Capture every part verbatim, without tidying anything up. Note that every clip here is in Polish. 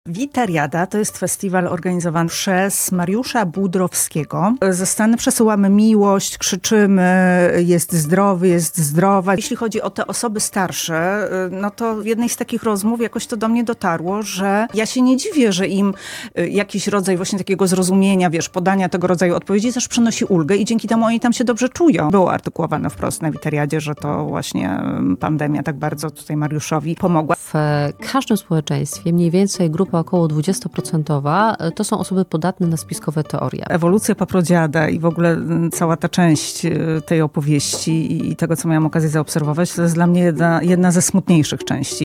Witariada to jest festiwal organizowany przez Mariusza Budrowskiego. Ze sceny przesyłamy miłość, krzyczymy, jest zdrowy, jest zdrowa. Jeśli chodzi o te osoby starsze, no to w jednej z takich rozmów jakoś to do mnie dotarło, że ja się nie dziwię, że im jakiś rodzaj właśnie takiego zrozumienia, wiesz, podania tego rodzaju odpowiedzi też przynosi ulgę i dzięki temu oni tam się dobrze czują. Było artykułowane wprost na Witariadzie, że to właśnie pandemia tak bardzo tutaj Mariuszowi pomogła. W każdym społeczeństwie mniej więcej grupa około dwudziestoprocentowa to są osoby podatne na spiskowe teorie. Ewolucja paprodziada i w ogóle cała ta część tej opowieści i tego, co miałam okazję zaobserwować, to jest dla mnie jedna, jedna ze smutniejszych części.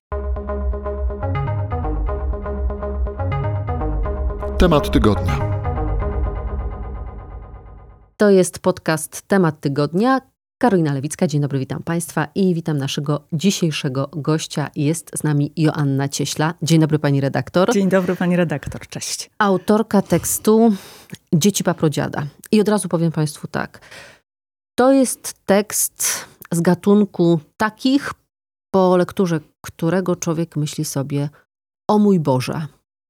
Temat tygodnia. To jest podcast Temat Tygodnia. Karolina Lewicka, dzień dobry, witam Państwa i witam naszego dzisiejszego gościa. Jest z nami Joanna Cieśla. Dzień dobry Pani redaktor. Dzień dobry Pani redaktor, cześć. Autorka tekstu Dzieci paprodziada. I od razu powiem Państwu tak. To jest tekst z gatunku takich, po lekturze którego człowiek myśli sobie: o mój Boże.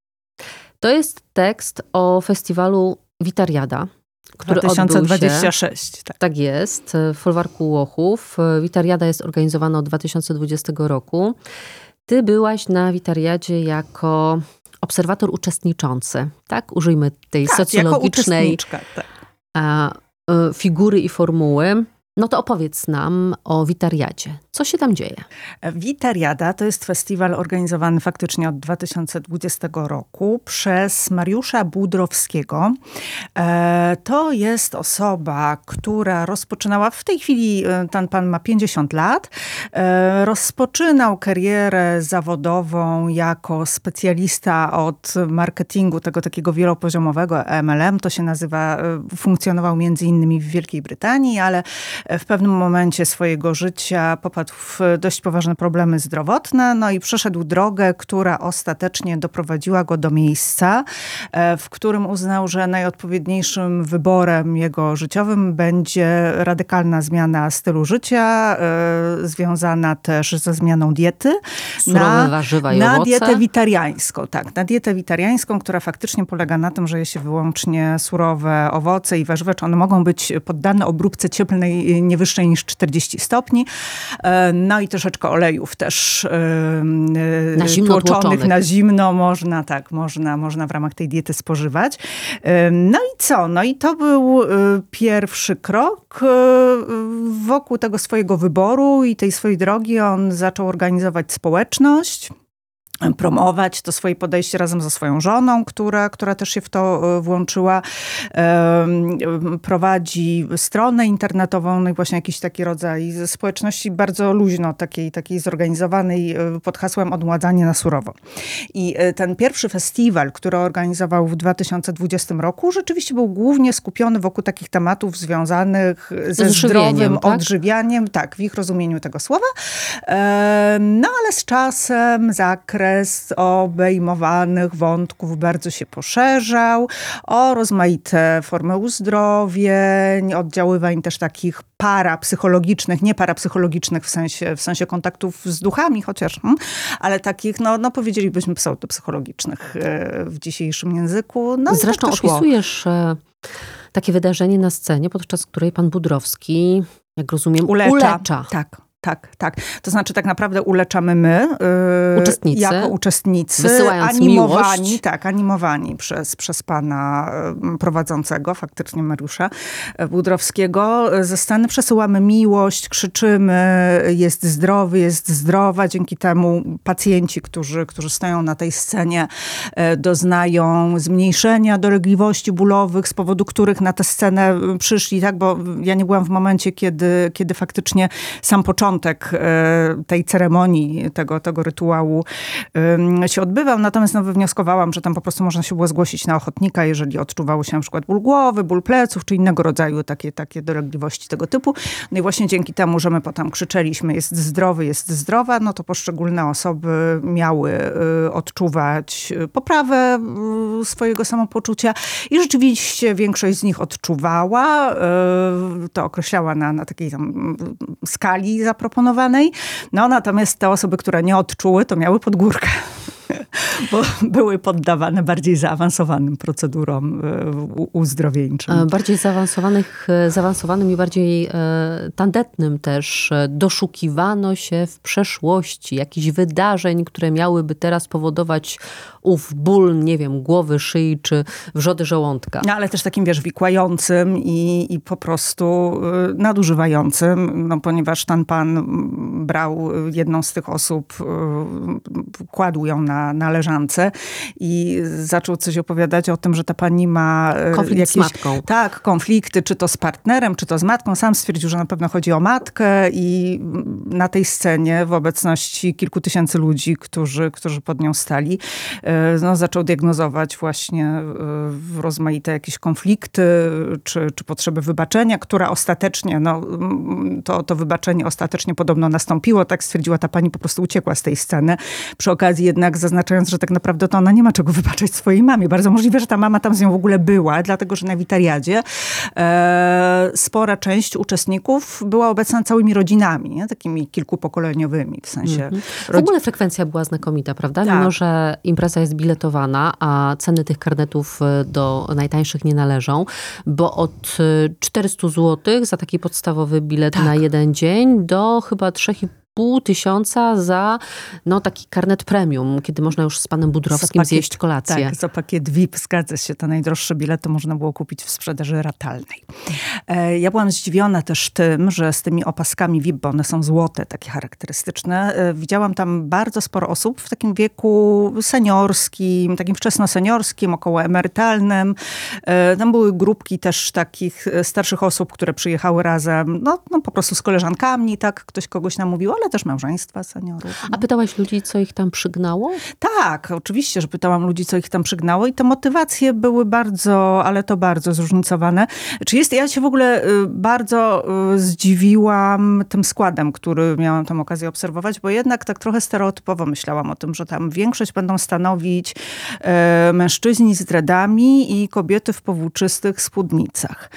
To jest tekst o festiwalu Witariada, który dwa tysiące dwudziesty szósty. Się, tak. tak jest, w folwarku Łochów. Witariada jest organizowana od dwa tysiące dwudziestego roku. Ty byłaś na Witariadzie jako obserwator uczestniczący, tak? Użyjmy tej tak, socjologicznej tak. a, y, figury i formuły. No to opowiedz nam o Witariadzie. Co się tam dzieje? Witariada to jest festiwal organizowany faktycznie od dwa tysiące dwudziestego roku przez Mariusza Budrowskiego. E, to jest osoba, która rozpoczynała, w tej chwili ten pan ma pięćdziesiąt lat, e, rozpoczynał karierę zawodową jako specjalista od marketingu tego takiego wielopoziomowego M L M. To się nazywa, funkcjonował między innymi w Wielkiej Brytanii, ale w pewnym momencie swojego życia popadł w dość poważne problemy zdrowotne, no i przeszedł drogę, która ostatecznie doprowadziła go do miejsca, w którym uznał, że najodpowiedniejszym wyborem jego życiowym będzie radykalna zmiana stylu życia, yy, związana też ze zmianą diety. Surowe na, warzywa i na owoce. dietę witariańską, tak, na dietę witariańską, która faktycznie polega na tym, że je się wyłącznie surowe owoce i warzywa, czy one mogą być poddane obróbce cieplnej nie wyższej niż czterdzieści stopni. No i troszeczkę olejów też na zimno tłoczonych, tłoczonych. Na zimno można, tak, można, można w ramach tej diety spożywać. No i co? No i to był pierwszy krok. Wokół tego swojego wyboru i tej swojej drogi on zaczął organizować społeczność, promować to swoje podejście razem ze swoją żoną, która, która też się w to włączyła. Prowadzi stronę internetową, no i właśnie jakiś taki rodzaj społeczności bardzo luźno, takiej, takiej zorganizowanej pod hasłem odmładzanie na surowo. I ten pierwszy festiwal, który organizował w dwa tysiące dwudziestym roku, rzeczywiście był głównie skupiony wokół takich tematów związanych ze zdrowym tak? odżywianiem, tak, w ich rozumieniu tego słowa. No ale z czasem zakres obejmowanych wątków bardzo się poszerzał, o rozmaite formy uzdrowień, oddziaływań też takich parapsychologicznych, nie parapsychologicznych w sensie, w sensie kontaktów z duchami chociaż, ale takich, no, no powiedzielibyśmy pseudopsychologicznych w dzisiejszym języku. No, Zresztą tak opisujesz takie wydarzenie na scenie, podczas której pan Budrowski, jak rozumiem, ulecza. ulecza. Tak. Tak, tak. To znaczy tak naprawdę uleczamy my, yy, uczestnicy, jako uczestnicy, wysyłając animowani, miłość. tak, animowani przez, przez pana prowadzącego, faktycznie Mariusza Budrowskiego. Ze sceny przesyłamy miłość, krzyczymy, jest zdrowy, jest zdrowa. Dzięki temu pacjenci, którzy, którzy stoją na tej scenie, doznają zmniejszenia dolegliwości bólowych, z powodu których na tę scenę przyszli, tak, bo ja nie byłam w momencie, kiedy, kiedy faktycznie sam początek tej ceremonii, tego, tego rytuału się odbywał. Natomiast no, wywnioskowałam, że tam po prostu można się było zgłosić na ochotnika, jeżeli odczuwało się na przykład ból głowy, ból pleców, czy innego rodzaju takie, takie dolegliwości tego typu. No i właśnie dzięki temu, że my potem krzyczeliśmy jest zdrowy, jest zdrowa, no to poszczególne osoby miały odczuwać poprawę swojego samopoczucia i rzeczywiście większość z nich odczuwała. To określała na, na takiej tam skali zaproponowanej. No natomiast te osoby, które nie odczuły, to miały pod górkę. Bo były poddawane bardziej zaawansowanym procedurom uzdrowieńczym. Bardziej zaawansowanych, zaawansowanym i bardziej tandetnym też. Doszukiwano się w przeszłości jakichś wydarzeń, które miałyby teraz powodować ów ból, nie wiem, głowy, szyi czy wrzody żołądka. No, ale też takim, wiesz, wikłającym i, i po prostu nadużywającym, no, ponieważ ten pan brał jedną z tych osób, kładł ją na, na leżance i zaczął coś opowiadać o tym, że ta pani ma konflikt jakieś, z matką. Tak, konflikty, czy to z partnerem, czy to z matką. Sam stwierdził, że na pewno chodzi o matkę i na tej scenie w obecności kilku tysięcy ludzi, którzy, którzy pod nią stali, no, zaczął diagnozować właśnie rozmaite jakieś konflikty, czy, czy potrzeby wybaczenia, która ostatecznie, no, to, to wybaczenie ostatecznie podobno nastąpiło. Tak stwierdziła ta pani, po prostu uciekła z tej sceny. Przy okazji jednak zaznaczając, że tak naprawdę to ona nie ma czego wybaczać swojej mamie. Bardzo możliwe, że ta mama tam z nią w ogóle była, dlatego że na witariadzie e, spora część uczestników była obecna całymi rodzinami, nie? Takimi kilkupokoleniowymi w sensie. Mm-hmm. W ogóle frekwencja była znakomita, prawda? Tak. Mimo, że impreza jest biletowana, a ceny tych karnetów do najtańszych nie należą, bo od czterysta złotych za taki podstawowy bilet tak. na jeden dzień do chyba trzy i pół tysiąca za no, taki karnet premium, kiedy można już z panem Budrowskim pakiet, zjeść kolację. Tak, za pakiet V I P, zgadza się. Te najdroższe bilety można było kupić w sprzedaży ratalnej. E, ja byłam zdziwiona też tym, że z tymi opaskami V I P, bo one są złote, takie charakterystyczne, e, widziałam tam bardzo sporo osób w takim wieku seniorskim, takim wczesnoseniorskim, około emerytalnym. E, tam były grupki też takich starszych osób, które przyjechały razem, no, no po prostu z koleżankami, tak, ktoś kogoś namówił, ale też małżeństwa seniorów. No. A pytałaś ludzi, co ich tam przygnało? Tak, oczywiście, że pytałam ludzi, co ich tam przygnało i te motywacje były bardzo, ale to bardzo zróżnicowane. Czy jest, ja się w ogóle bardzo zdziwiłam tym składem, który miałam tam okazję obserwować, bo jednak tak trochę stereotypowo myślałam o tym, że tam większość będą stanowić e, mężczyźni z dreadami i kobiety w powłóczystych spódnicach.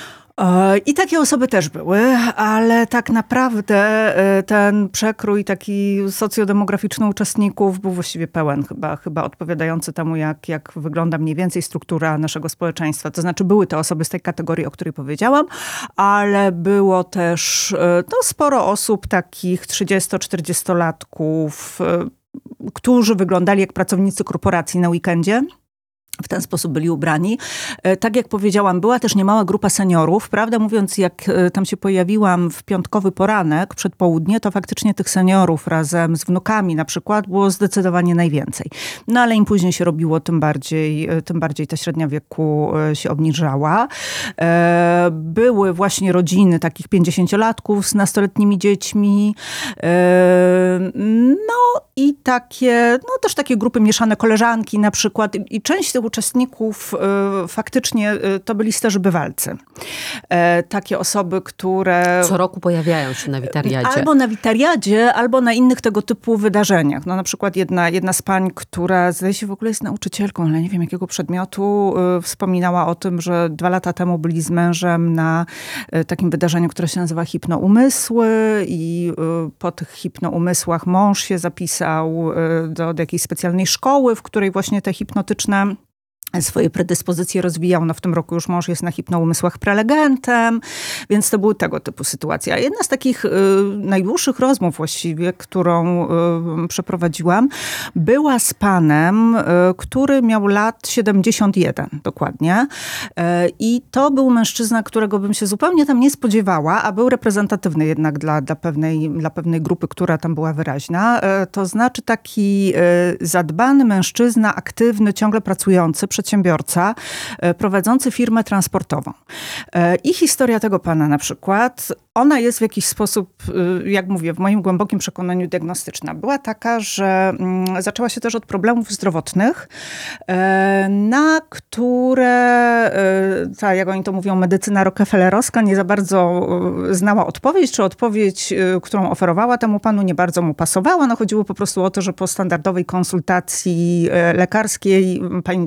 I takie osoby też były, ale tak naprawdę ten przekrój taki socjodemograficzny uczestników był właściwie pełen, chyba, chyba odpowiadający temu, jak, jak wygląda mniej więcej struktura naszego społeczeństwa. To znaczy były te osoby z tej kategorii, o której powiedziałam, ale było też no, sporo osób takich trzydziesto-czterdziestolatków, którzy wyglądali jak pracownicy korporacji na weekendzie. W ten sposób byli ubrani. Tak jak powiedziałam, była też niemała grupa seniorów. Prawdę mówiąc, jak tam się pojawiłam w piątkowy poranek, przedpołudnie, to faktycznie tych seniorów razem z wnukami na przykład było zdecydowanie najwięcej. No ale im później się robiło, tym bardziej, tym bardziej ta średnia wieku się obniżała. Były właśnie rodziny takich pięćdziesięciolatków z nastoletnimi dziećmi. No i takie, no też takie grupy mieszane, koleżanki na przykład. I część tych uczestników y, faktycznie y, to byli starzy bywalcy. E, takie osoby, które... Co roku pojawiają się na witariadzie. Albo na witariadzie, albo na innych tego typu wydarzeniach. No na przykład jedna, jedna z pań, która zdaje się w ogóle jest nauczycielką, ale nie wiem jakiego przedmiotu, y, wspominała o tym, że dwa lata temu byli z mężem na y, takim wydarzeniu, które się nazywa Hipnoumysły i y, po tych hipnoumysłach mąż się zapisał y, do, do jakiejś specjalnej szkoły, w której właśnie te hipnotyczne swoje predyspozycje rozwijał. No w tym roku już mąż jest na hipnoumysłach prelegentem, więc to były tego typu sytuacje. A jedna z takich y, najdłuższych rozmów właściwie, którą y, przeprowadziłam, była z panem, y, który miał lat siedemdziesiąt jeden dokładnie. Y, I to był mężczyzna, którego bym się zupełnie tam nie spodziewała, a był reprezentatywny jednak dla, dla, pewnej, dla pewnej grupy, która tam była wyraźna. Y, to znaczy taki y, zadbany mężczyzna, aktywny, ciągle pracujący, przedsiębiorca prowadzący firmę transportową. I historia tego pana na przykład, ona jest w jakiś sposób, jak mówię, w moim głębokim przekonaniu diagnostyczna. Była taka, że zaczęła się też od problemów zdrowotnych, na które, ta, jak oni to mówią, medycyna rockefellerowska nie za bardzo znała odpowiedź, czy odpowiedź, którą oferowała temu panu, nie bardzo mu pasowała. No chodziło po prostu o to, że po standardowej konsultacji lekarskiej pani doktor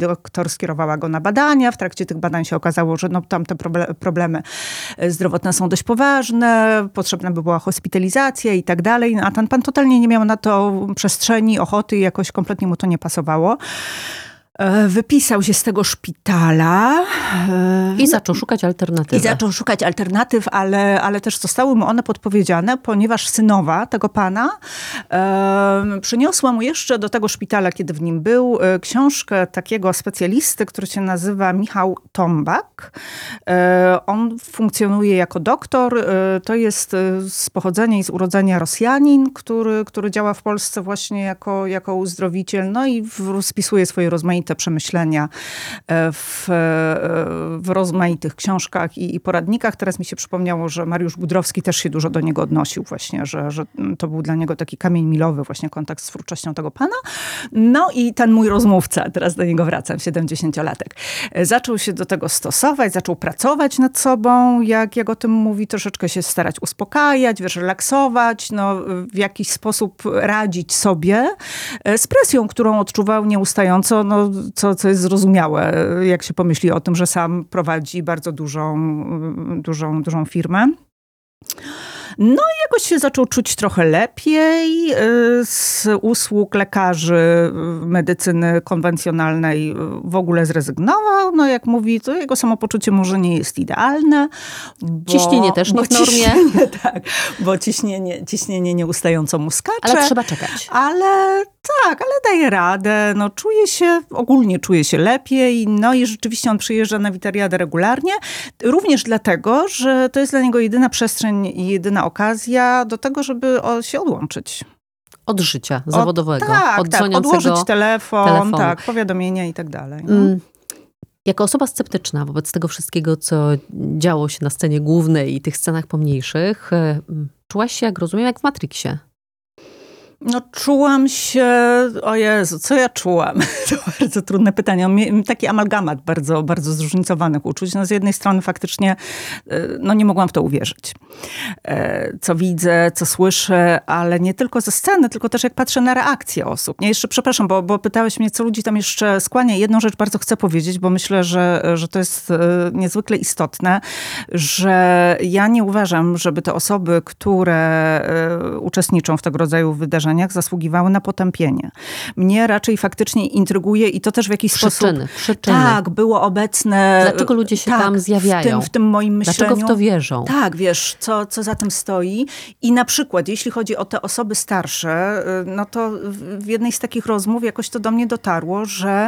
doktor skierowała go na badania. W trakcie tych badań się okazało, że no, tam te problemy zdrowotne są dość poważne, potrzebna by była hospitalizacja i tak dalej. A ten pan totalnie nie miał na to przestrzeni, ochoty i jakoś kompletnie mu to nie pasowało. Wypisał się z tego szpitala. I zaczął szukać alternatyw. I zaczął szukać alternatyw, ale, ale też zostały mu one podpowiedziane, ponieważ synowa tego pana e, przyniosła mu jeszcze do tego szpitala, kiedy w nim był, e, książkę takiego specjalisty, który się nazywa Michał Tombak. E, on funkcjonuje jako doktor. E, to jest z pochodzenia i z urodzenia Rosjanin, który, który działa w Polsce właśnie jako, jako uzdrowiciel. No i spisuje swoje rozmaite te przemyślenia w, w rozmaitych książkach i, i poradnikach. Teraz mi się przypomniało, że Mariusz Budrowski też się dużo do niego odnosił właśnie, że, że to był dla niego taki kamień milowy właśnie kontakt z twórczością tego pana. No i ten mój rozmówca, teraz do niego wracam, siedemdziesięciolatek, zaczął się do tego stosować, zaczął pracować nad sobą, jak, jak o tym mówi, troszeczkę się starać uspokajać, wiesz, relaksować, no, w jakiś sposób radzić sobie z presją, którą odczuwał nieustająco, no, Co, co jest zrozumiałe, jak się pomyśli o tym, że sam prowadzi bardzo dużą, dużą, dużą firmę. No i jakoś się zaczął czuć trochę lepiej. Z usług lekarzy medycyny konwencjonalnej w ogóle zrezygnował. No jak mówi, to jego samopoczucie może nie jest idealne. Bo, ciśnienie też nie w normie. Ciśnienie, tak, bo ciśnienie, ciśnienie nieustająco mu skacze. Ale trzeba czekać. Ale tak, ale daje radę. No czuje się, ogólnie czuje się lepiej. No i rzeczywiście on przyjeżdża na witariadę regularnie. Również dlatego, że to jest dla niego jedyna przestrzeń i jedyna okazja do tego, żeby się odłączyć. Od życia zawodowego. Od, tak, od tak, odłożyć telefon, telefon. tak, powiadomienia i tak dalej. No. Mm. Jako osoba sceptyczna wobec tego wszystkiego, co działo się na scenie głównej i tych scenach pomniejszych, czułaś się, jak rozumiem, jak w Matrixie. No czułam się, o Jezu, co ja czułam? To bardzo trudne pytanie. Taki amalgamat bardzo, bardzo zróżnicowanych uczuć. No z jednej strony faktycznie no nie mogłam w to uwierzyć. Co widzę, co słyszę, ale nie tylko ze sceny, tylko też jak patrzę na reakcje osób. Nie, jeszcze przepraszam, bo, bo pytałeś mnie, co ludzi tam jeszcze skłania. Jedną rzecz bardzo chcę powiedzieć, bo myślę, że, że to jest niezwykle istotne, że ja nie uważam, żeby te osoby, które uczestniczą w tego rodzaju wydarzeniach, zasługiwały na potępienie. Mnie raczej faktycznie intryguje i to też w jakiś przyczyny, sposób... Przyczyny. Tak, było obecne... Dlaczego ludzie się tak, tam zjawiają? W tym, w tym moim myśleniu. Dlaczego w to wierzą? Tak, wiesz, co, co za tym stoi. I na przykład, jeśli chodzi o te osoby starsze, no to w jednej z takich rozmów jakoś to do mnie dotarło, że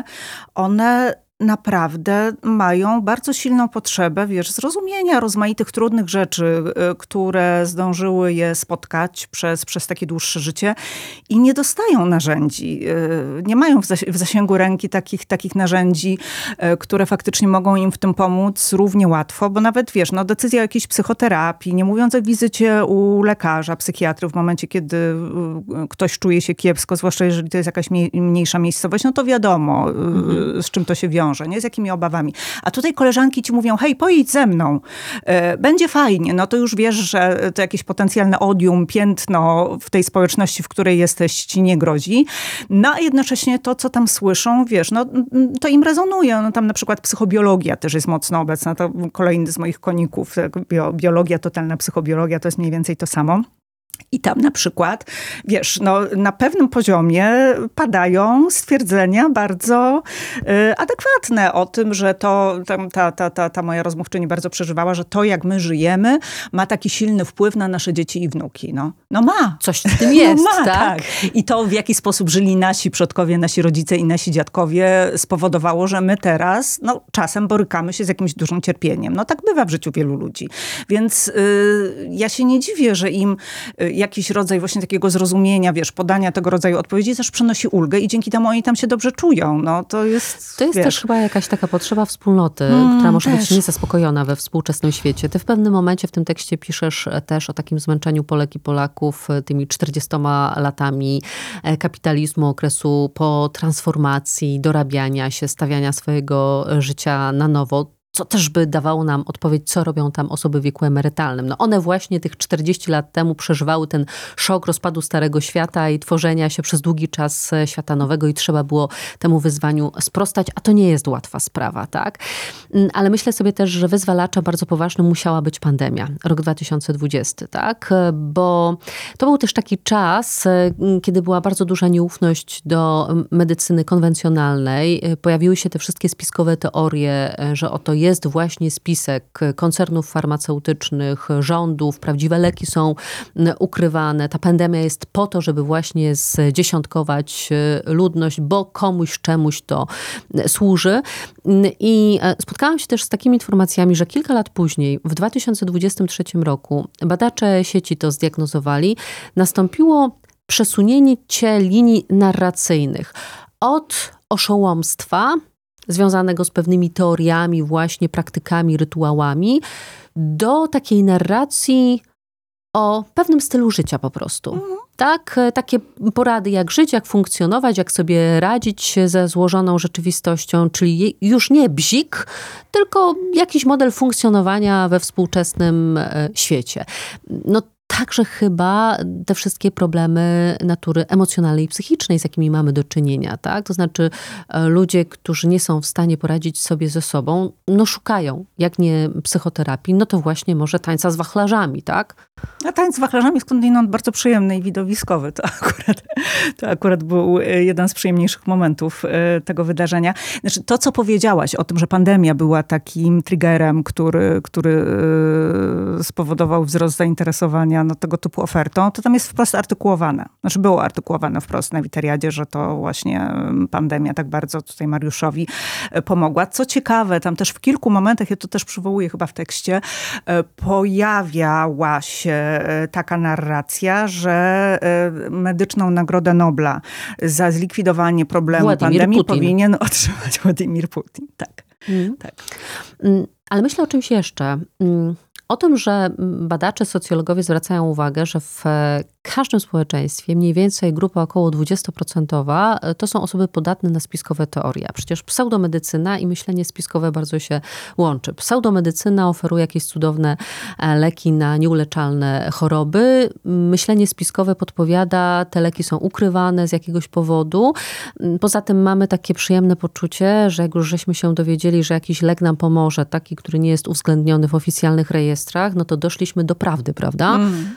one naprawdę mają bardzo silną potrzebę, wiesz, zrozumienia rozmaitych trudnych rzeczy, które zdążyły je spotkać przez, przez takie dłuższe życie i nie dostają narzędzi. Nie mają w, zasi- w zasięgu ręki takich, takich narzędzi, które faktycznie mogą im w tym pomóc równie łatwo, bo nawet, wiesz, no decyzja o jakiejś psychoterapii, nie mówiąc o wizycie u lekarza, psychiatry w momencie, kiedy ktoś czuje się kiepsko, zwłaszcza jeżeli to jest jakaś mniej, mniejsza miejscowość, no to wiadomo, mhm. z czym to się wiąże. Nie z jakimi obawami. A tutaj koleżanki ci mówią, hej, pojedź ze mną. Będzie fajnie. No to już wiesz, że to jakieś potencjalne odium, piętno w tej społeczności, w której jesteś, ci nie grozi. No a jednocześnie to, co tam słyszą, wiesz, no to im rezonuje. No tam na przykład psychobiologia też jest mocno obecna. To kolejny z moich koników. Biologia, totalna psychobiologia, to jest mniej więcej to samo. I tam na przykład, wiesz, no, na pewnym poziomie padają stwierdzenia bardzo y, adekwatne o tym, że to, tam, ta, ta, ta, ta moja rozmówczyni bardzo przeżywała, że to, jak my żyjemy, ma taki silny wpływ na nasze dzieci i wnuki. No, no ma. Coś w tym jest, no ma, tak? tak? I to, w jaki sposób żyli nasi przodkowie, nasi rodzice i nasi dziadkowie, spowodowało, że my teraz, no, czasem borykamy się z jakimś dużym cierpieniem. No tak bywa w życiu wielu ludzi. Więc y, ja się nie dziwię, że im y, jakiś rodzaj właśnie takiego zrozumienia, wiesz, podania tego rodzaju odpowiedzi też przynosi ulgę i dzięki temu oni tam się dobrze czują. No, to jest, to jest wiesz. też chyba jakaś taka potrzeba wspólnoty, mm, która może też być niezaspokojona we współczesnym świecie. Ty w pewnym momencie w tym tekście piszesz też o takim zmęczeniu Polek i Polaków tymi czterdziestoma latami kapitalizmu, okresu po transformacji, dorabiania się, stawiania swojego życia na nowo. co też by dawało nam odpowiedź, co robią tam osoby w wieku emerytalnym. No one właśnie tych czterdzieści lat temu przeżywały ten szok rozpadu Starego Świata i tworzenia się przez długi czas świata nowego i trzeba było temu wyzwaniu sprostać, a to nie jest łatwa sprawa, tak? Ale myślę sobie też, że wyzwalaczem bardzo poważnym musiała być pandemia, rok dwa tysiące dwudziesty, tak? Bo to był też taki czas, kiedy była bardzo duża nieufność do medycyny konwencjonalnej. Pojawiły się te wszystkie spiskowe teorie, że oto jest właśnie spisek koncernów farmaceutycznych, rządów, prawdziwe leki są ukrywane. Ta pandemia jest po to, żeby właśnie zdziesiątkować ludność, bo komuś, czemuś to służy. I spotkałam się też z takimi informacjami, że kilka lat później, w dwa tysiące dwudziestym trzecim roku, badacze sieci to zdiagnozowali, nastąpiło przesunięcie linii narracyjnych od oszołomstwa związanego z pewnymi teoriami, właśnie praktykami, rytuałami, do takiej narracji o pewnym stylu życia po prostu. Mhm. Tak, takie porady, jak żyć, jak funkcjonować, jak sobie radzić ze złożoną rzeczywistością, czyli już nie bzik, tylko jakiś model funkcjonowania we współczesnym świecie. No także chyba te wszystkie problemy natury emocjonalnej i psychicznej, z jakimi mamy do czynienia, tak? To znaczy ludzie, którzy nie są w stanie poradzić sobie ze sobą, no szukają, jak nie psychoterapii, no to właśnie może tańca z wachlarzami, tak? A tańc z wachlarzami skądinąd bardzo przyjemny i widowiskowy. To akurat, to akurat był jeden z przyjemniejszych momentów tego wydarzenia. Znaczy, to, co powiedziałaś o tym, że pandemia była takim triggerem, który, który spowodował wzrost zainteresowania no, tego typu ofertą, to tam jest wprost artykułowane. Znaczy było artykułowane wprost na Witariadzie, że to właśnie pandemia tak bardzo tutaj Mariuszowi pomogła. Co ciekawe, tam też w kilku momentach, ja to też przywołuję chyba w tekście, pojawiała się taka narracja, że medyczną Nagrodę Nobla za zlikwidowanie problemu Władimir pandemii Putin powinien otrzymać Władimir Putin. Tak, mm. tak. Ale myślę o czymś jeszcze. O tym, że badacze, socjologowie zwracają uwagę, że w każdym społeczeństwie mniej więcej grupa około dwudziestoprocentowa to są osoby podatne na spiskowe teorie. Przecież pseudomedycyna i myślenie spiskowe bardzo się łączy. Pseudomedycyna oferuje jakieś cudowne leki na nieuleczalne choroby. Myślenie spiskowe podpowiada, te leki są ukrywane z jakiegoś powodu. Poza tym mamy takie przyjemne poczucie, że jak już żeśmy się dowiedzieli, że jakiś lek nam pomoże, taki, który nie jest uwzględniony w oficjalnych rejestrach, no to doszliśmy do prawdy, prawda? Mm.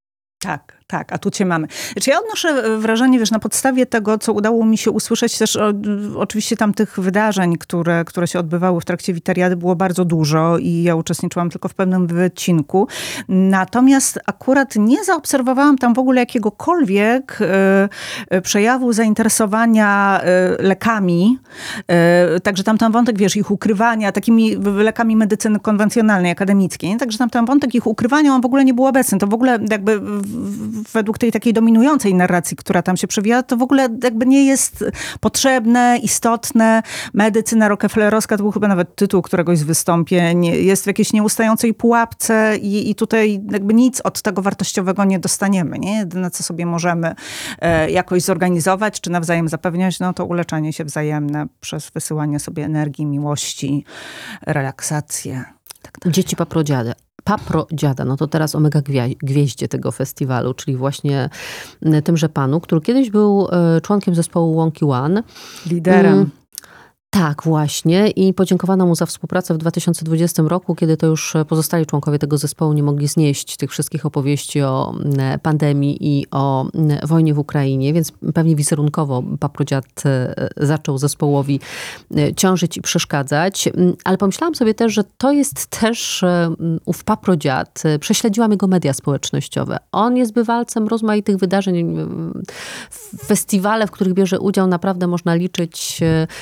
Tak, tak, a tu cię mamy. Znaczy ja odnoszę wrażenie, wiesz, na podstawie tego, co udało mi się usłyszeć też, o, oczywiście tam tych wydarzeń, które, które się odbywały w trakcie Witariady było bardzo dużo i ja uczestniczyłam tylko w pewnym wycinku. Natomiast akurat nie zaobserwowałam tam w ogóle jakiegokolwiek y, przejawu zainteresowania y, lekami. Y, także tam tam wątek, wiesz, ich ukrywania, takimi lekami medycyny konwencjonalnej, akademickiej. Nie? Także tam tam wątek ich ukrywania, on w ogóle nie był obecny. To w ogóle jakby według tej takiej dominującej narracji, która tam się przewija, to w ogóle jakby nie jest potrzebne, istotne. Medycyna rockefellerowska, to był chyba nawet tytuł któregoś z wystąpień, jest w jakiejś nieustającej pułapce i, i tutaj jakby nic od tego wartościowego nie dostaniemy. Nie? Jedyne, co sobie możemy e, jakoś zorganizować, czy nawzajem zapewniać, no to uleczanie się wzajemne przez wysyłanie sobie energii, miłości, relaksację. Tak Dzieci paprodziady. Paprodziada, no to teraz omega gwieździe tego festiwalu, czyli właśnie tymże panu, który kiedyś był członkiem zespołu Łąki One. Liderem. Mm. Tak, właśnie. I podziękowano mu za współpracę w dwa tysiące dwudziestym roku, kiedy to już pozostali członkowie tego zespołu nie mogli znieść tych wszystkich opowieści o pandemii i o wojnie w Ukrainie, więc pewnie wizerunkowo paprodziad zaczął zespołowi ciążyć i przeszkadzać. Ale pomyślałam sobie też, że to jest też ów paprodziad. Prześledziłam jego media społecznościowe. On jest bywalcem rozmaitych wydarzeń. Festiwale, w których bierze udział, naprawdę można liczyć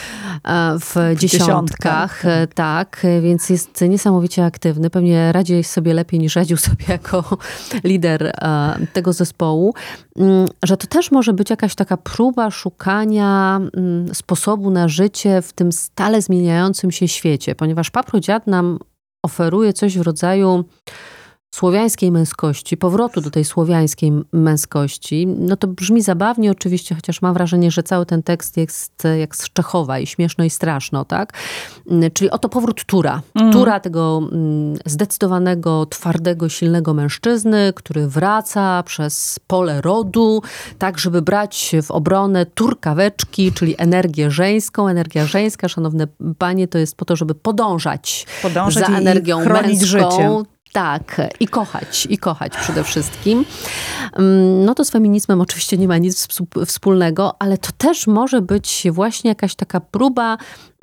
w dziesiątkach, tak, więc jest niesamowicie aktywny. Pewnie radzi sobie lepiej niż radził sobie jako lider tego zespołu, że to też może być jakaś taka próba szukania sposobu na życie w tym stale zmieniającym się świecie, ponieważ paprodziad nam oferuje coś w rodzaju słowiańskiej męskości, powrotu do tej słowiańskiej męskości, no to brzmi zabawnie oczywiście, chociaż mam wrażenie, że cały ten tekst jest jak z Czechowa i śmieszno i straszno, tak? Czyli oto powrót Tura. Mm. Tura, tego zdecydowanego, twardego, silnego mężczyzny, który wraca przez pole rodu, tak, żeby brać w obronę turkaweczki, czyli energię żeńską. Energia żeńska, szanowne panie, to jest po to, żeby podążać, podążać za energią męską. Życie. Tak, i kochać, i kochać przede wszystkim. No to z feminizmem oczywiście nie ma nic wspólnego, ale to też może być właśnie jakaś taka próba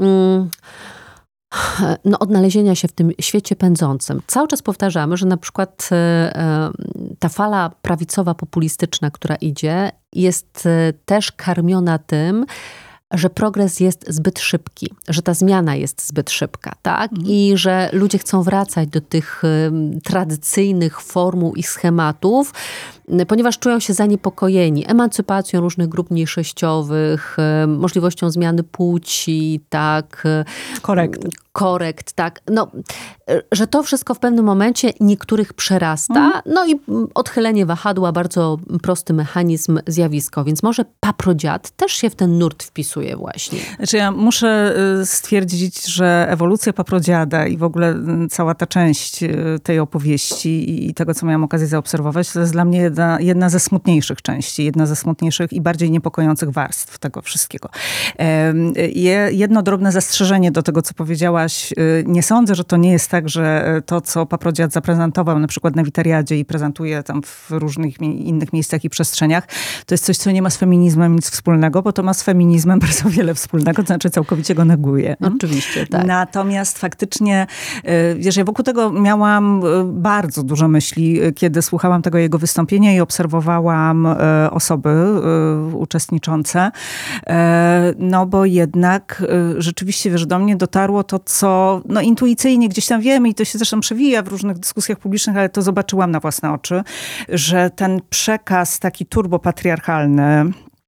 no, odnalezienia się w tym świecie pędzącym. Cały czas powtarzamy, że na przykład ta fala prawicowa, populistyczna, która idzie, jest też karmiona tym, że progres jest zbyt szybki, że ta zmiana jest zbyt szybka, tak? Mhm. I że ludzie chcą wracać do tych um, tradycyjnych formuł i schematów, ponieważ czują się zaniepokojeni emancypacją różnych grup mniejszościowych, możliwością zmiany płci, tak? Korekt. Korekt, tak. No, że to wszystko w pewnym momencie niektórych przerasta. Mhm. No i odchylenie wahadła, bardzo prosty mechanizm, zjawisko. Więc może paprodziad też się w ten nurt wpisuje właśnie. Znaczy ja muszę stwierdzić, że ewolucja paprodziada i w ogóle cała ta część tej opowieści i tego, co miałam okazję zaobserwować, to jest dla mnie jedna, jedna ze smutniejszych części, jedna ze smutniejszych i bardziej niepokojących warstw tego wszystkiego. Jedno drobne zastrzeżenie do tego, co powiedziałaś. Nie sądzę, że to nie jest tak, że to, co paprodziad zaprezentował na przykład na Witariadzie i prezentuje tam w różnych innych miejscach i przestrzeniach, to jest coś, co nie ma z feminizmem nic wspólnego, bo to ma z feminizmem bardzo wiele wspólnego, to znaczy całkowicie go neguje. Oczywiście, tak. Natomiast faktycznie, wiesz, ja wokół tego miałam bardzo dużo myśli, kiedy słuchałam tego jego wystąpienia i obserwowałam osoby uczestniczące. No bo jednak rzeczywiście, wiesz, do mnie dotarło to, co no, intuicyjnie gdzieś tam wiemy i to się zresztą przewija w różnych dyskusjach publicznych, ale to zobaczyłam na własne oczy, że ten przekaz taki turbopatriarchalny,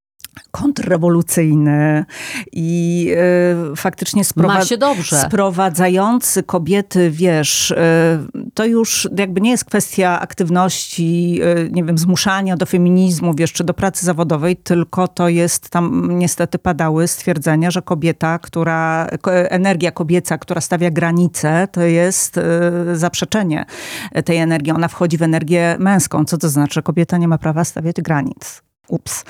kontrrewolucyjny i y, faktycznie sprowa- sprowadzający kobiety, wiesz, y, to już jakby nie jest kwestia aktywności, y, nie wiem, zmuszania do feminizmu, wiesz, czy do pracy zawodowej, tylko to jest, tam niestety padały stwierdzenia, że kobieta, która, energia kobieca, która stawia granice, to jest y, zaprzeczenie tej energii. Ona wchodzi w energię męską. Co to znaczy? Kobieta nie ma prawa stawiać granic. Ups.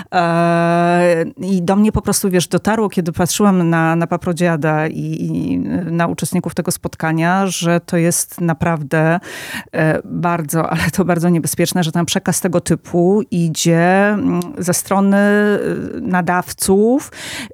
I do mnie po prostu, wiesz, dotarło, kiedy patrzyłam na, na paprodziada i, i na uczestników tego spotkania, że to jest naprawdę bardzo, ale to bardzo niebezpieczne, że tam przekaz tego typu idzie ze strony nadawców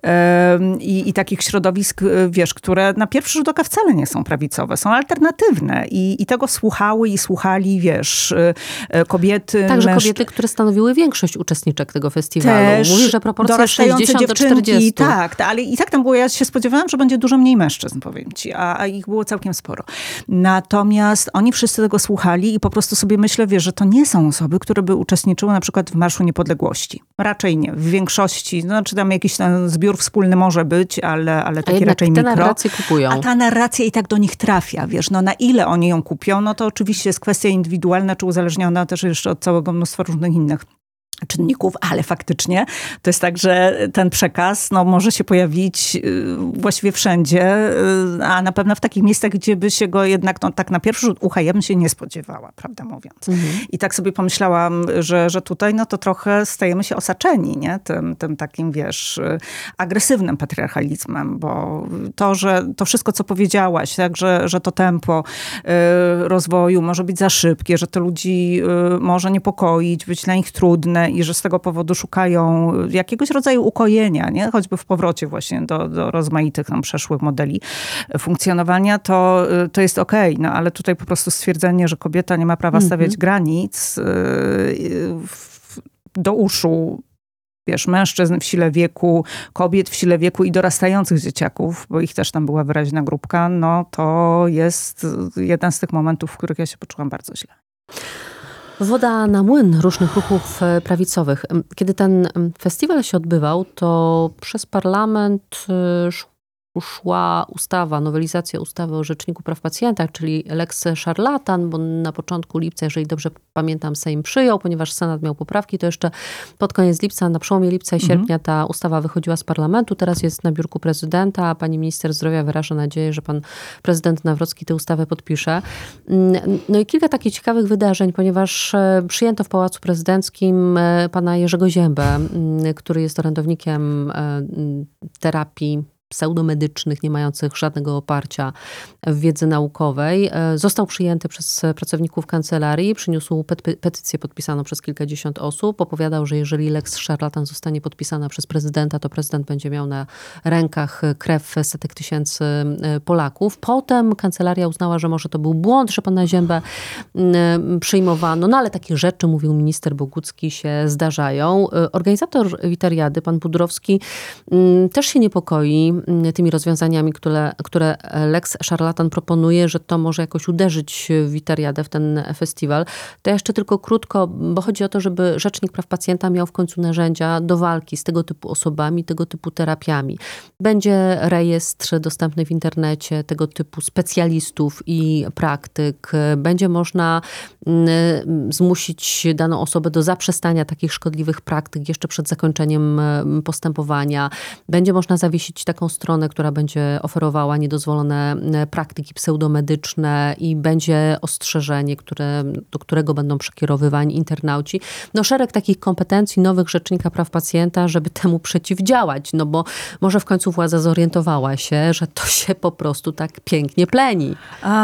i, i takich środowisk, wiesz, które na pierwszy rzut oka wcale nie są prawicowe, są alternatywne i, i tego słuchały i słuchali, wiesz, kobiety. Także mężczy- kobiety, które stanowiły większość uczestniczek tego festiwalu. Też Mówi, że proporcja sześćdziesiąt do czterdziestu. Tak, ale i tak tam było, ja się spodziewałam, że będzie dużo mniej mężczyzn, powiem ci, a, a ich było całkiem sporo. Natomiast oni wszyscy tego słuchali i po prostu sobie myślę, wiesz, że to nie są osoby, które by uczestniczyły na przykład w Marszu Niepodległości. Raczej nie. W większości, znaczy tam jakiś ten zbiór wspólny może być, ale, ale taki raczej mikro. A te narracje kupują. A ta narracja i tak do nich trafia, wiesz, no na ile oni ją kupią, no to oczywiście jest kwestia indywidualna, czy uzależniona też jeszcze od całego mnóstwa różnych innych czynników, ale faktycznie to jest tak, że ten przekaz no, może się pojawić właściwie wszędzie, a na pewno w takich miejscach, gdzie by się go jednak no, tak na pierwszy rzut ucha ja bym się nie spodziewała, prawda mówiąc. Mhm. I tak sobie pomyślałam, że, że tutaj no to trochę stajemy się osaczeni, nie? Tym, tym takim, wiesz, agresywnym patriarchalizmem, bo to, że to wszystko, co powiedziałaś, tak, że, że to tempo rozwoju może być za szybkie, że to ludzi może niepokoić, być dla nich trudne i że z tego powodu szukają jakiegoś rodzaju ukojenia, nie? Choćby w powrocie właśnie do, do rozmaitych tam przeszłych modeli funkcjonowania, to, to jest okej, no ale tutaj po prostu stwierdzenie, że kobieta nie ma prawa stawiać mm-hmm. granic do uszu, wiesz, mężczyzn w sile wieku, kobiet w sile wieku i dorastających dzieciaków, bo ich też tam była wyraźna grupka, no to jest jeden z tych momentów, w których ja się poczułam bardzo źle. Woda na młyn różnych ruchów prawicowych. Kiedy ten festiwal się odbywał, to przez parlament szła ustawa, nowelizacja ustawy o Rzeczniku Praw Pacjenta, czyli lex szarlatan, bo na początku lipca, jeżeli dobrze pamiętam, Sejm przyjął, ponieważ Senat miał poprawki, to jeszcze pod koniec lipca, na przełomie lipca i sierpnia ta ustawa wychodziła z parlamentu, teraz jest na biurku prezydenta, a pani minister zdrowia wyraża nadzieję, że pan prezydent Nawrocki tę ustawę podpisze. No i kilka takich ciekawych wydarzeń, ponieważ przyjęto w Pałacu Prezydenckim pana Jerzego Ziębę, który jest orędownikiem terapii pseudomedycznych, nie mających żadnego oparcia w wiedzy naukowej. Został przyjęty przez pracowników kancelarii, przyniósł pety- petycję podpisaną przez kilkadziesiąt osób. Opowiadał, że jeżeli lex szarlatan zostanie podpisana przez prezydenta, to prezydent będzie miał na rękach krew setek tysięcy Polaków. Potem kancelaria uznała, że może to był błąd, że pana Ziębę przyjmowano. No ale takie rzeczy, mówił minister Bogucki, się zdarzają. Organizator witariady, pan Budrowski, też się niepokoi tymi rozwiązaniami, które, które lex szarlatan proponuje, że to może jakoś uderzyć w witariadę, w ten festiwal. To jeszcze tylko krótko, bo chodzi o to, żeby Rzecznik Praw Pacjenta miał w końcu narzędzia do walki z tego typu osobami, tego typu terapiami. Będzie rejestr dostępny w internecie tego typu specjalistów i praktyk. Będzie można zmusić daną osobę do zaprzestania takich szkodliwych praktyk jeszcze przed zakończeniem postępowania. Będzie można zawiesić taką stronę, która będzie oferowała niedozwolone praktyki pseudomedyczne i będzie ostrzeżenie, które, do którego będą przekierowywani internauci. No szereg takich kompetencji nowych Rzecznika Praw Pacjenta, żeby temu przeciwdziałać, no bo może w końcu władza zorientowała się, że to się po prostu tak pięknie pleni.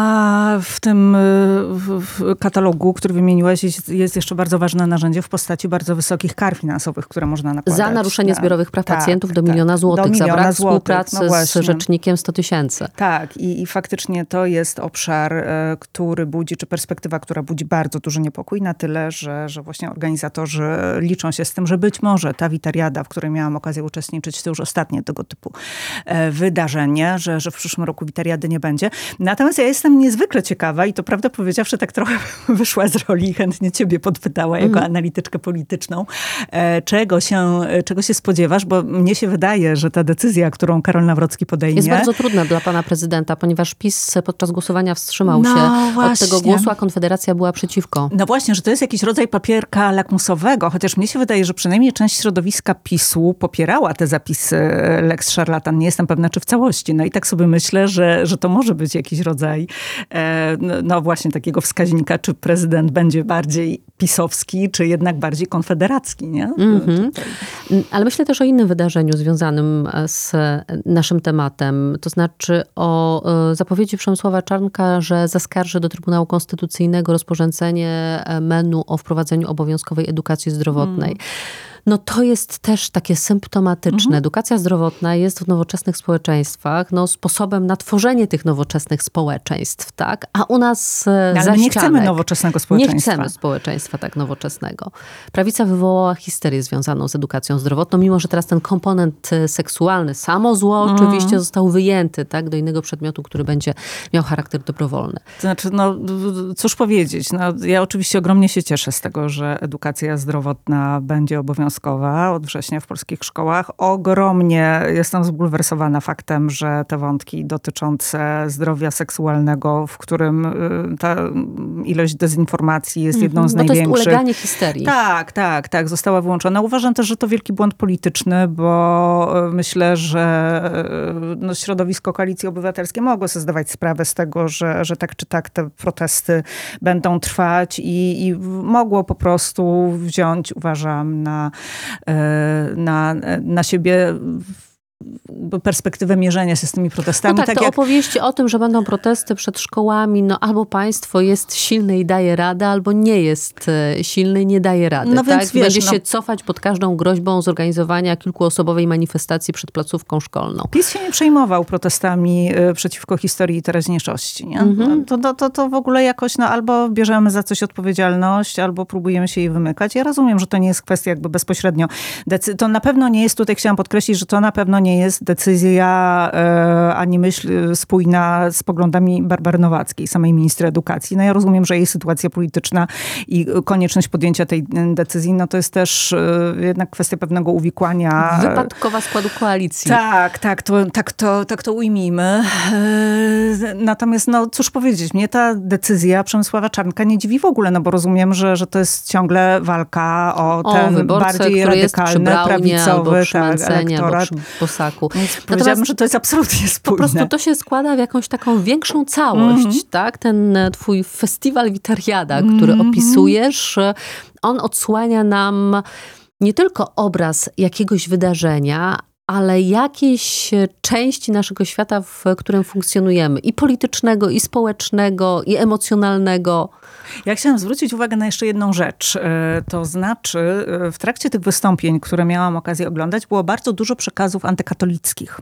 A w tym w, w katalogu, który wymieniłeś, jest, jest jeszcze bardzo ważne narzędzie w postaci bardzo wysokich kar finansowych, które można nakładać. Za naruszenie na, zbiorowych praw tak, pacjentów do tak, miliona złotych, do miliona za brak złotych, współpracy no z Rzecznikiem sto tysięcy. Tak i, i faktycznie to jest obszar, e, który budzi, czy perspektywa, która budzi bardzo duży niepokój, na tyle, że, że właśnie organizatorzy liczą się z tym, że być może ta witariada, w której miałam okazję uczestniczyć, to już ostatnie tego typu e, wydarzenie, że, że w przyszłym roku witariady nie będzie. Natomiast ja jestem niezwykle ciekawa i to prawdę powiedziawszy tak trochę wyszła z roli i chętnie ciebie podpytała mm. jako analityczkę polityczną, e, czego się, czego się spodziewasz, bo mnie się wydaje, że ta decyzja, którą Karol Nawrocki podejmie... Jest bardzo trudna dla pana prezydenta, ponieważ PiS podczas głosowania wstrzymał no, się właśnie. od tego głosu, a Konfederacja była przeciwko. No właśnie, że to jest jakiś rodzaj papierka lakmusowego, chociaż mnie się wydaje, że przynajmniej część środowiska PiSu popierała te zapisy lex szarlatan. Nie jestem pewna, czy w całości. No i tak sobie myślę, że, że to może być jakiś rodzaj e, no właśnie takiego wskaźnika, czy prezydent będzie bardziej pisowski, czy jednak bardziej konfederacki, nie? Mm-hmm. Ale myślę też o innym wydarzeniu związanym z naszym tematem. To znaczy o zapowiedzi Przemysława Czarnka, że zaskarży do Trybunału Konstytucyjnego rozporządzenie M E N-u o wprowadzeniu obowiązkowej edukacji zdrowotnej. Mm. No to jest też takie symptomatyczne. Mhm. Edukacja zdrowotna jest w nowoczesnych społeczeństwach no, sposobem na tworzenie tych nowoczesnych społeczeństw, tak? A u nas Ale za nie ścianek, chcemy nowoczesnego społeczeństwa. Nie chcemy społeczeństwa tak nowoczesnego. Prawica wywołała histerię związaną z edukacją zdrowotną, mimo że teraz ten komponent seksualny, samo zło mhm. oczywiście został wyjęty, tak? Do innego przedmiotu, który będzie miał charakter dobrowolny. To znaczy, no cóż powiedzieć. No, ja oczywiście ogromnie się cieszę z tego, że edukacja zdrowotna będzie obowiązkowa od września w polskich szkołach. Ogromnie jestem zbulwersowana faktem, że te wątki dotyczące zdrowia seksualnego, w którym ta ilość dezinformacji jest jedną z bo największych. To jest uleganie histerii. Tak, tak, tak. Została wyłączona. Uważam też, że to wielki błąd polityczny, bo myślę, że no, środowisko Koalicji Obywatelskiej mogło sobie zdawać sprawę z tego, że, że tak czy tak te protesty będą trwać i, i mogło po prostu wziąć, uważam, na Na, na siebie perspektywę mierzenia się z tymi protestami. No tak, tak to jak... opowieści o tym, że będą protesty przed szkołami, no albo państwo jest silne i daje radę, albo nie jest silne i nie daje rady. No tak? więc wiesz, Będzie no... się cofać pod każdą groźbą zorganizowania kilkuosobowej manifestacji przed placówką szkolną. PiS się nie przejmował protestami przeciwko historii i teraźniejszości. Nie? Mm-hmm. To, to, to, to w ogóle jakoś, no albo bierzemy za coś odpowiedzialność, albo próbujemy się jej wymykać. Ja rozumiem, że to nie jest kwestia jakby bezpośrednio decyzji. To na pewno nie jest, tutaj chciałam podkreślić, że to na pewno nie nie jest decyzja e, ani myśl spójna z poglądami Barbary Nowackiej, samej ministra edukacji. No ja rozumiem, że jej sytuacja polityczna i konieczność podjęcia tej decyzji, no to jest też e, jednak kwestia pewnego uwikłania. Wypadkowa składu koalicji. Tak, tak, to, tak, to, tak to ujmijmy. E, natomiast, no cóż powiedzieć, mnie ta decyzja Przemysława Czarnka nie dziwi w ogóle, no bo rozumiem, że, że to jest ciągle walka o, o ten wyborcę, bardziej radykalny, prawicowy tak, elektorat. Bosaku. Powiedziałabym, że to jest absolutnie spójne. Po prostu to się składa w jakąś taką większą całość, mm-hmm. tak? Ten twój festiwal Witariada, który mm-hmm. opisujesz, on odsłania nam nie tylko obraz jakiegoś wydarzenia, ale jakiejś części naszego świata, w którym funkcjonujemy. I politycznego, i społecznego, i emocjonalnego. Ja chciałam zwrócić uwagę na jeszcze jedną rzecz. To znaczy, w trakcie tych wystąpień, które miałam okazję oglądać, było bardzo dużo przekazów antykatolickich.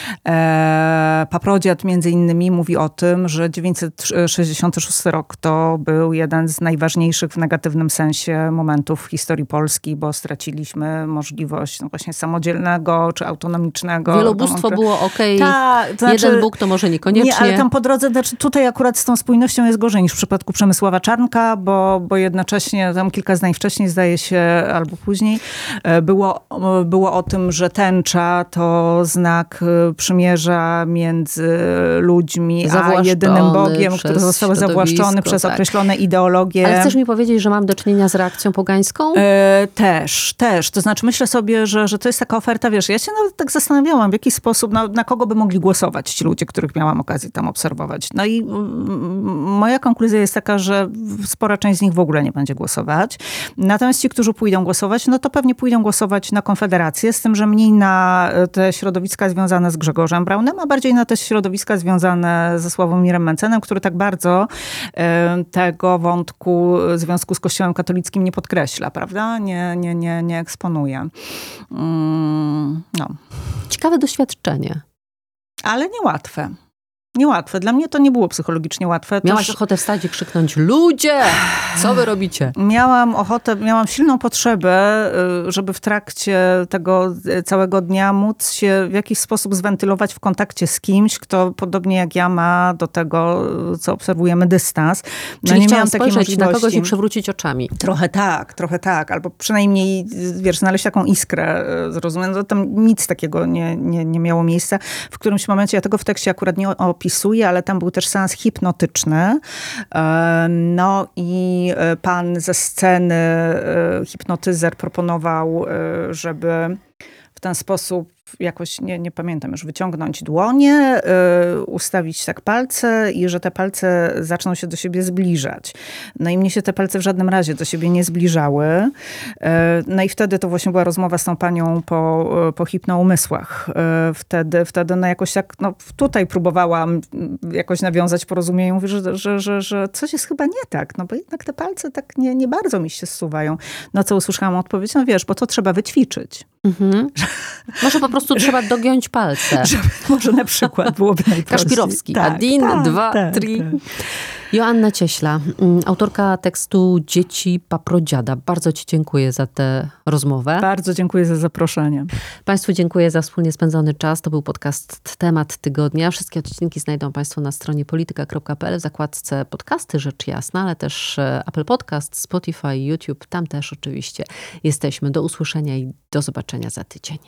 Paprodiad między innymi mówi o tym, że dziewięćset sześćdziesiąty szósty rok to był jeden z najważniejszych w negatywnym sensie momentów w historii Polski, bo straciliśmy możliwość no właśnie samodzielnego czy autonomicznego. Wielobóstwo było okej, Ta, to znaczy, jeden Bóg to może niekoniecznie. Nie, ale tam po drodze, znaczy tutaj akurat z tą spójnością jest gorzej niż w przypadku Przemysława Czarnka, bo, bo jednocześnie tam kilka zdań wcześniej, zdaje się, albo później, było, było o tym, że tęcza to znak przymierza między ludźmi a jedynym Bogiem, który został zawłaszczony przez tak. określone ideologie. Ale chcesz mi powiedzieć, że mam do czynienia z reakcją pogańską? E, też, też. To znaczy myślę sobie, że, że to jest taka oferta, wiesz, ja się nawet tak zastanawiałam, w jaki sposób, na, na kogo by mogli głosować ci ludzie, których miałam okazję tam obserwować. No i m, moja konkluzja jest taka, że spora część z nich w ogóle nie będzie głosować. Natomiast ci, którzy pójdą głosować, no to pewnie pójdą głosować na Konfederację, z tym, że mniej na te środowiska związane z Grzegorzem Braunem, a bardziej na te środowiska związane ze Sławomirem Mencenem, który tak bardzo e, tego wątku związku z Kościołem katolickim nie podkreśla, prawda? Nie, nie, nie, nie eksponuje. Mm, no. Ciekawe doświadczenie. Ale niełatwe. Niełatwe. Dla mnie to nie było psychologicznie łatwe. Miałaś Toż... ochotę wstać i krzyknąć: ludzie, co wy robicie? Miałam ochotę, miałam silną potrzebę, żeby w trakcie tego całego dnia móc się w jakiś sposób zwentylować w kontakcie z kimś, kto podobnie jak ja ma do tego, co obserwujemy, dystans. No Czyli nie chciałam miałam takiej spojrzeć możliwości. na kogoś i przewrócić oczami. Trochę tak, trochę tak. Albo przynajmniej, wiesz, znaleźć taką iskrę, zrozumiem. No, tam nic takiego nie, nie, nie miało miejsca. W którymś momencie, ja tego w tekście akurat nie opisuję, ale tam był też seans hipnotyczny. No i pan ze sceny, hipnotyzer, proponował, żeby w ten sposób jakoś, nie, nie pamiętam już, wyciągnąć dłonie, y, ustawić tak palce i że te palce zaczną się do siebie zbliżać. No i mnie się te palce w żadnym razie do siebie nie zbliżały. Y, no i wtedy to właśnie była rozmowa z tą panią po, po hipnoumysłach. Y, wtedy, wtedy no jakoś tak, no tutaj próbowałam jakoś nawiązać porozumienie. Mówię, że, że, że, że coś jest chyba nie tak, no bo jednak te palce tak nie, nie bardzo mi się zsuwają. No co usłyszałam odpowiedź? No wiesz, bo to trzeba wyćwiczyć. Mhm. Może po prostu trzeba dogiąć palce. Żeby, może na przykład byłoby najprościej. Kaszpirowski. Tak, Adin, tak, dwa, tak, trzy. Tak. Joanna Cieśla, autorka tekstu Dzieci Paprodziada. Bardzo ci dziękuję za tę rozmowę. Bardzo dziękuję za zaproszenie. Państwu dziękuję za wspólnie spędzony czas. To był podcast Temat Tygodnia. Wszystkie odcinki znajdą Państwo na stronie polityka kropka p l w zakładce podcasty, rzecz jasna, ale też Apple Podcast, Spotify, YouTube. Tam też oczywiście jesteśmy. Do usłyszenia i do zobaczenia za tydzień.